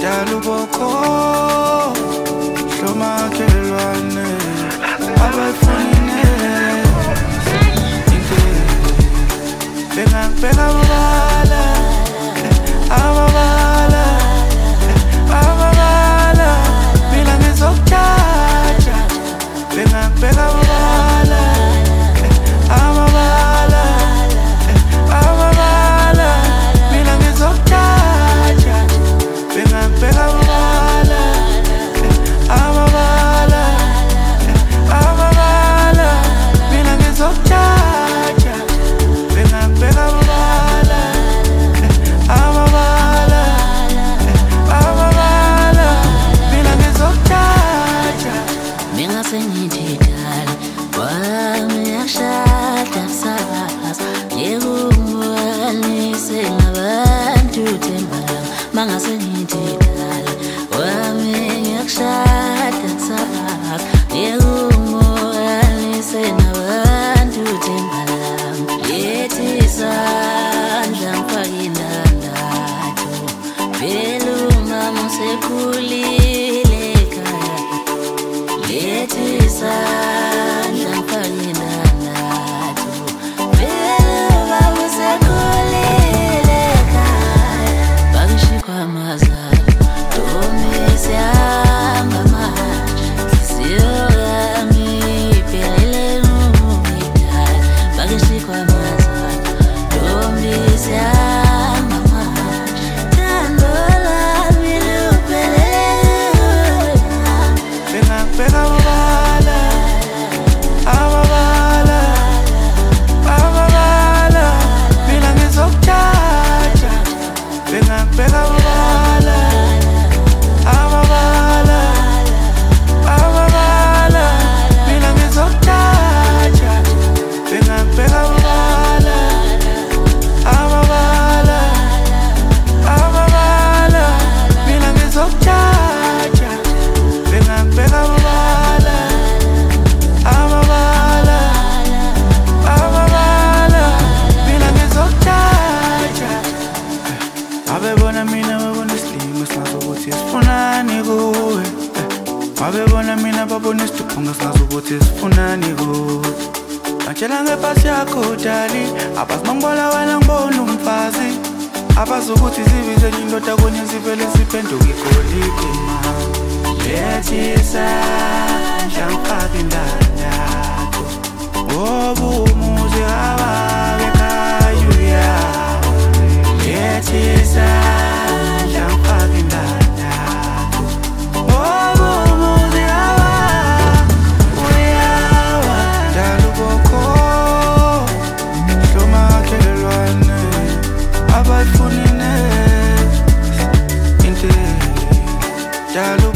Daluboko Shomakelwane Abafunine Inte Benga Amabala Amabala Amabala Mina ngizokujaja Benga Amabala Amabala Amabala Mina ngizokujaja Benga Amabala Amabala Amabala Mina ngizokujaja Benga Amabala Amabala Amabala Mina ngizokujaja Mina sengididala wami yashada sas yekungwani sengabantu tembala manga sengididala wami yashada sas yekungwani sengabantu tembala yethi sandla mfakindandathu vele umama usekhulile ekhaya yethi sandla mfakindandathu vele umama usekhulile ekhaya bakishikwa amazala Ntombi sihamba manje sisiyokami iphelele ngumidala bakishikwa amazala Ntombi sihamba manje thando lami luphelele Benga Amabala Amabala Amabala Mina ngizokujaja Benga Amabala Amabala Amabala Mina ngizokujaja Benga Amabala Amabala Amabala Mina ngizokujaja Benga Amabala Amabala Amabala Mina ngizokujaja Babebona mina babona isilimo singazokuthi sifunani kuwe Babebona mina babona isiduphunga singazokuthi sifunani kuwe Bantshela ngepasi yakho dali Abasimangibona wena ngibona umfazi Abazokuthi zibize nje indoda kunye zivele ziphenduke igolide ma Yethi sandla mfakindandathu ngoba umuzi abake ekhaya Yethi sandla mfakindandathu ngoba umuzi uyawa Daluboko Shomakelwane Abafunine Inte Dalu